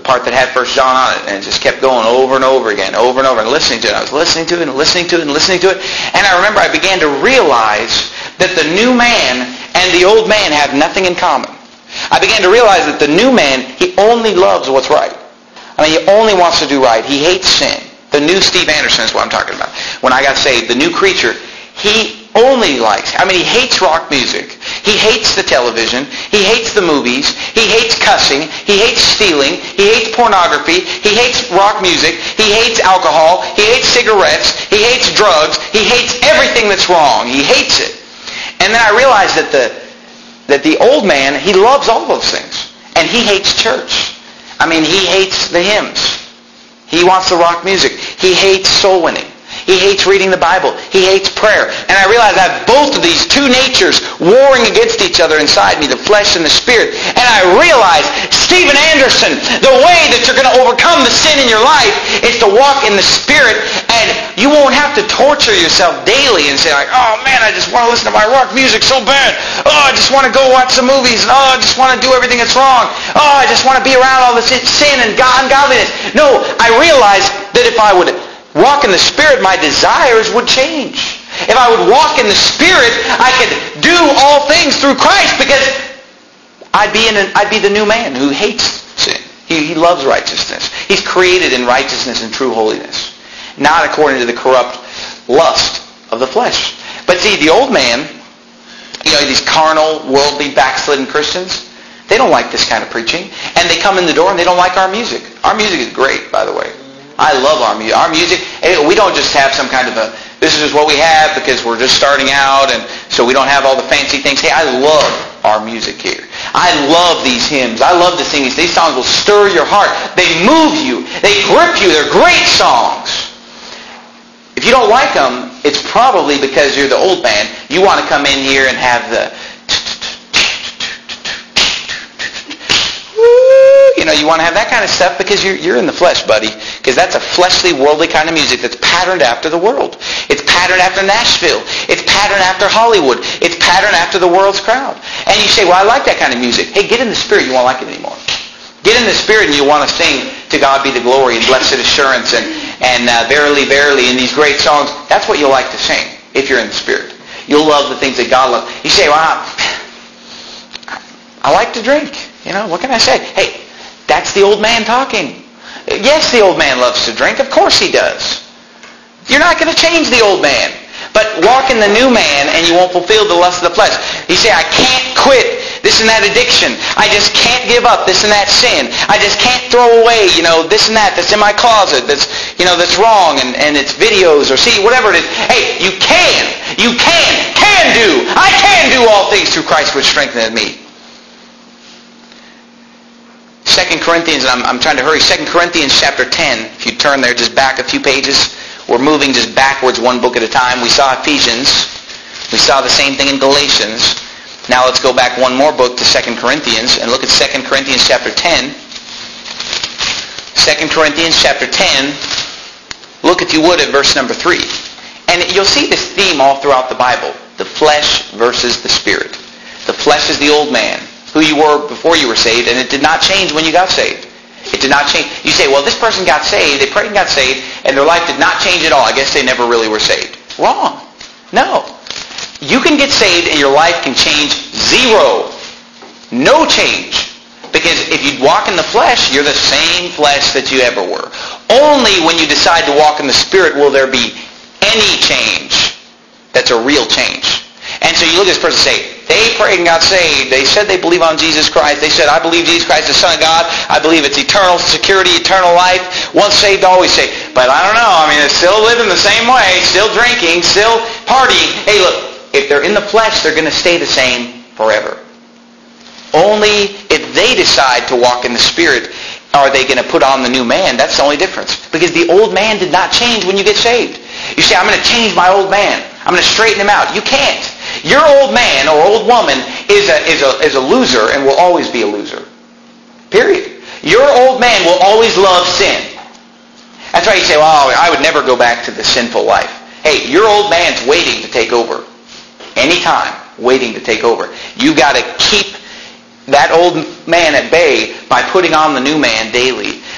part that had First John on it, and it just kept going over and over again, over and over, and listening to it. I was listening to it and listening to it and listening to it. And I remember I began to realize that the new man and the old man have nothing in common. I began to realize that the new man, he only loves what's right. I mean, he only wants to do right. He hates sin. The new Steve Anderson is what I'm talking about. When I got saved, the new creature, he only likes, I mean, he hates rock music. He hates the television. He hates the movies. He hates cussing. He hates stealing. He hates pornography. He hates rock music. He hates alcohol. He hates cigarettes. He hates drugs. He hates everything that's wrong. He hates it. And then I realized that the that the old man, he loves all those things. And he hates church. I mean, he hates the hymns. He wants the rock music. He hates soul winning. He hates reading the Bible. He hates prayer. And I realize I have both of these two natures warring against each other inside me, the flesh and the spirit. And I realize, Steven Anderson, the way that you're going to overcome the sin in your life is to walk in the Spirit, and you won't have to torture yourself daily and say, like, oh man, I just want to listen to my rock music so bad. Oh, I just want to go watch some movies. And, oh, I just want to do everything that's wrong. Oh, I just want to be around all this sin and ungodliness. No, I realize that if I would walk in the Spirit, my desires would change. If I would walk in the Spirit, I could do all things through Christ, because I'd be in an, I'd be the new man who hates sin. He, he loves righteousness. He's created in righteousness and true holiness, not according to the corrupt lust of the flesh. But see, the old man, you know, these carnal, worldly, backslidden Christians, they don't like this kind of preaching. And they come in the door and they don't like our music. Our music is great, by the way. I love our music. Our music, we don't just have some kind of a, this is just what we have because we're just starting out and so we don't have all the fancy things. Hey, I love our music here. I love these hymns. I love to sing these. These songs will stir your heart. They move you. They grip you. They're great songs. If you don't like them, it's probably because you're the old man. You want to come in here and have the, you know, you want to have that kind of stuff because you're, you're in the flesh, buddy. Because that's a fleshly, worldly kind of music that's patterned after the world. It's patterned after Nashville. It's patterned after Hollywood. It's patterned after the world's crowd. And you say, well, I like that kind of music. Hey, get in the Spirit. You won't like it anymore. Get in the Spirit and you want to sing To God Be the Glory and Blessed Assurance and, and uh, Verily, Verily and these great songs. That's what you'll like to sing if you're in the Spirit. You'll love the things that God loves. You say, well, I, I like to drink. You know, what can I say? Hey, that's the old man talking. Yes, the old man loves to drink. Of course he does. You're not going to change the old man. But walk in the new man and you won't fulfill the lust of the flesh. You say, I can't quit this and that addiction. I just can't give up this and that sin. I just can't throw away, you know, this and that that's in my closet that's, you know, that's wrong and, and it's videos or C D, whatever it is. Hey, you can. You can. Can do. I can do all things through Christ which strengtheneth me. Second Corinthians, and I'm, I'm trying to hurry, Second Corinthians chapter ten, if you turn there just back a few pages. We're moving just backwards one book at a time. We saw Ephesians. We saw the same thing in Galatians. Now let's go back one more book to Second Corinthians and look at Second Corinthians chapter ten. Second Corinthians chapter ten, look if you would at verse number three. And you'll see this theme all throughout the Bible, the flesh versus the Spirit. The flesh is the old man, who you were before you were saved, and it did not change when you got saved. It did not change. You say, well, this person got saved, they prayed and got saved, and their life did not change at all. I guess they never really were saved. Wrong. No. You can get saved and your life can change zero. No change. Because if you walk in the flesh, you're the same flesh that you ever were. Only when you decide to walk in the Spirit will there be any change that's a real change. And so you look at this person and say, they prayed and got saved. They said they believe on Jesus Christ. They said, I believe Jesus Christ is the Son of God. I believe it's eternal security, eternal life. Once saved, always saved. But I don't know. I mean, they're still living the same way, still drinking, still partying. Hey, look, if they're in the flesh, they're going to stay the same forever. Only if they decide to walk in the Spirit are they going to put on the new man. That's the only difference. Because the old man did not change when you get saved. You say, I'm going to change my old man. I'm going to straighten him out. You can't. Your old man or old woman is a, is a, is a loser and will always be a loser. Period. Your old man will always love sin. That's why you say, well, I would never go back to the sinful life. Hey, your old man's waiting to take over. Anytime, waiting to take over. You've got to keep that old man at bay by putting on the new man daily.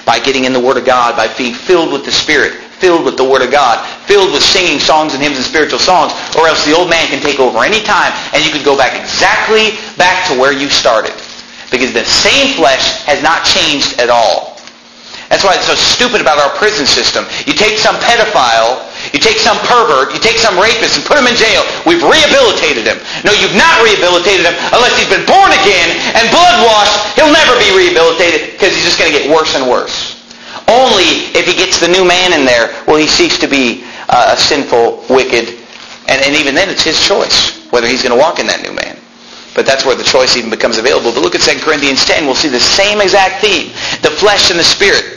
by getting in the Word of God, by being filled with the Spirit, filled with the Word of God, filled with singing songs and hymns and spiritual songs, or else the old man can take over any time and you could go back exactly back to where you started. Because the same flesh has not changed at all. That's why it's so stupid about our prison system. You take some pedophile, you take some pervert, you take some rapist and put him in jail. We've rehabilitated him. No, you've not rehabilitated him unless he's been born again and blood washed. He'll never be rehabilitated because he's just going to get worse and worse. Only if he gets the new man in there will he cease to be uh, a sinful, wicked, and, and even then it's his choice whether he's going to walk in that new man. But that's where the choice even becomes available. But look at Second Corinthians ten. We'll see the same exact theme. The flesh and the spirit.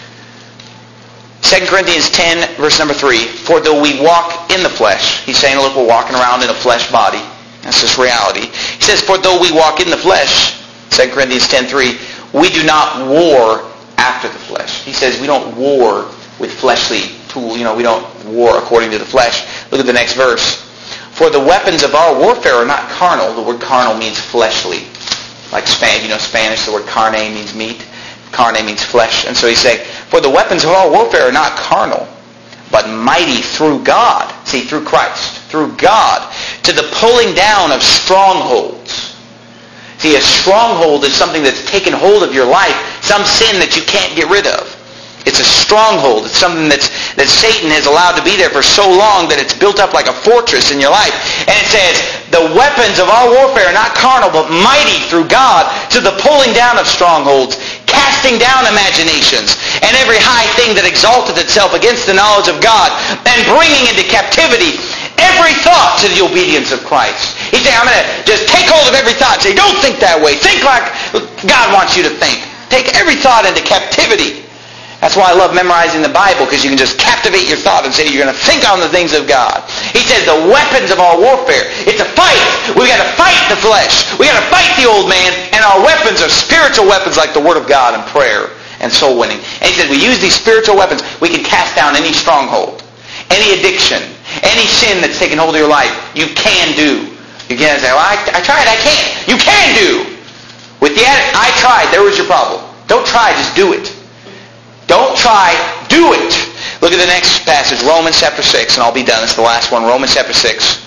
Second Corinthians ten, verse number three. For though we walk in the flesh. He's saying, look, we're walking around in a flesh body. That's just reality. He says, for though we walk in the flesh, Second Corinthians ten three, we do not war after the flesh. He says we don't war with fleshly tools. You know, we don't war according to the flesh. Look at the next verse. For the weapons of our warfare are not carnal. The word carnal means fleshly. Like Spanish, you know, Spanish, the word carne means meat. Carne means flesh. And so he's saying, for the weapons of our warfare are not carnal, but mighty through God. See, through Christ. Through God. To the pulling down of strongholds. See, a stronghold is something that's taken hold of your life. Some sin that you can't get rid of. It's a stronghold. It's something that's, that Satan has allowed to be there for so long that it's built up like a fortress in your life. And it says, the weapons of our warfare are not carnal, but mighty through God to the pulling down of strongholds, casting down imaginations, and every high thing that exalteth itself against the knowledge of God, and bringing into captivity every thought to the obedience of Christ. He's saying, I'm going to just take hold of every thought. Say, don't think that way. Think like God wants you to think. Take every thought into captivity. That's why I love memorizing the Bible, because you can just captivate your thought and say you're going to think on the things of God. He says the weapons of our warfare. It's a fight. We've got to fight the flesh. We've got to fight the old man. And our weapons are spiritual weapons like the Word of God and prayer and soul winning. And he says we use these spiritual weapons. We can cast down any stronghold, any addiction, any sin that's taken hold of your life. You can do. You can't say, well, I, I tried. I can't. You can do. With the I tried, there was your problem. Don't try. Just do it. Don't try, do it. Look at the next passage, Romans chapter six, and I'll be done. It's the last one, Romans chapter six.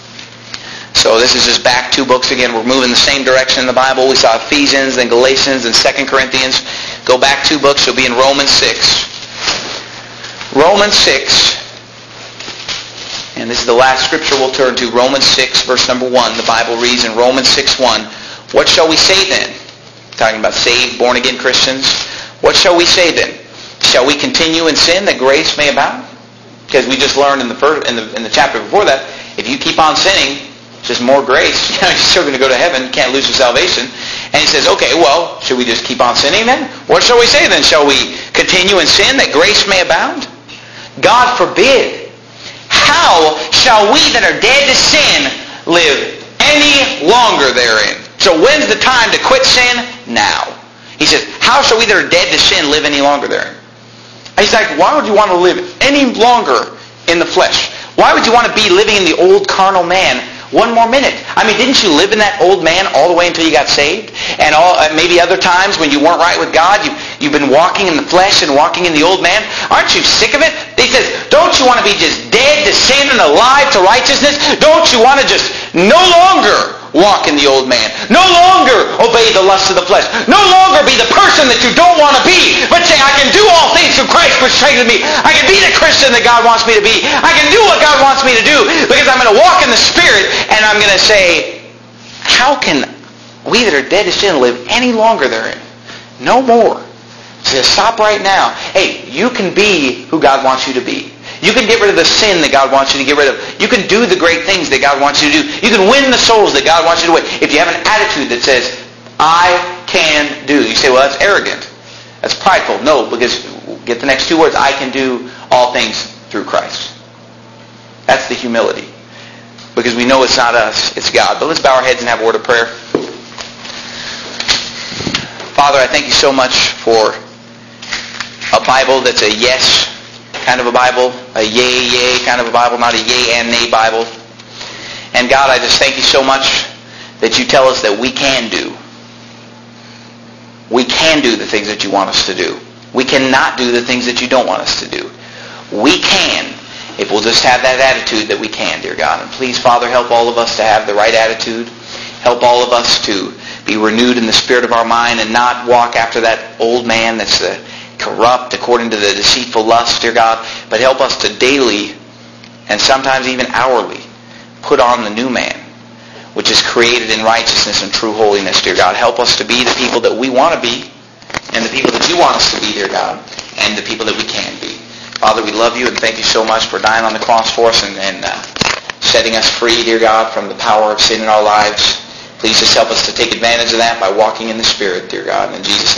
So this is just back two books again. We're moving the same direction in the Bible. We saw Ephesians, then Galatians, and Second Corinthians. Go back two books, you'll be in Romans six. Romans six, and this is the last scripture we'll turn to, Romans six, verse number one. The Bible reads in Romans six one, what shall we say then? Talking about saved, born-again Christians. What shall we say then? Shall we continue in sin that grace may abound? Because we just learned in the first, in the in the chapter before that, if you keep on sinning, it's just more grace. You know, you're still going to go to heaven. You can't lose your salvation. And he says, okay, well, should we just keep on sinning then? What shall we say then? Shall we continue in sin that grace may abound? God forbid. How shall we that are dead to sin live any longer therein? So when's the time to quit sin? Now. He says, how shall we that are dead to sin live any longer therein? He's like, why would you want to live any longer in the flesh? Why would you want to be living in the old carnal man one more minute? I mean, didn't you live in that old man all the way until you got saved? And all uh, maybe other times when you weren't right with God, you, you've been walking in the flesh and walking in the old man. Aren't you sick of it? He says, don't you want to be just dead to sin and alive to righteousness? Don't you want to just no longer walk in the old man? No longer obey the lusts of the flesh. No longer be the person that you don't want to be, but say, I can do all things through Christ which strengthens me. I can be the Christian that God wants me to be. I can do what God wants me to do because I'm going to walk in the Spirit, and I'm going to say, how can we that are dead to sin live any longer therein? No more. So stop right now. Hey, you can be who God wants you to be. You can get rid of the sin that God wants you to get rid of. You can do the great things that God wants you to do. You can win the souls that God wants you to win. If you have an attitude that says, I can do. You say, well, that's arrogant. That's prideful. No, because get the next two words. I can do all things through Christ. That's the humility. Because we know it's not us, it's God. But let's bow our heads and have a word of prayer. Father, I thank you so much for a Bible that's a yes kind of a Bible, a yay, yay kind of a Bible, not a yay and nay Bible. And God, I just thank you so much that you tell us that we can do. We can do the things that you want us to do. We cannot do the things that you don't want us to do. We can, if we'll just have that attitude that we can, dear God. And please, Father, help all of us to have the right attitude. Help all of us to be renewed in the spirit of our mind and not walk after that old man that's the corrupt according to the deceitful lust, dear God. But help us to daily and sometimes even hourly put on the new man, which is created in righteousness and true holiness, dear God. Help us to be the people that we want to be and the people that you want us to be, dear God, and the people that we can be. Father, we love you and thank you so much for dying on the cross for us and, and uh, setting us free, dear God, from the power of sin in our lives. Please just help us to take advantage of that by walking in the Spirit, dear God. In Jesus' name.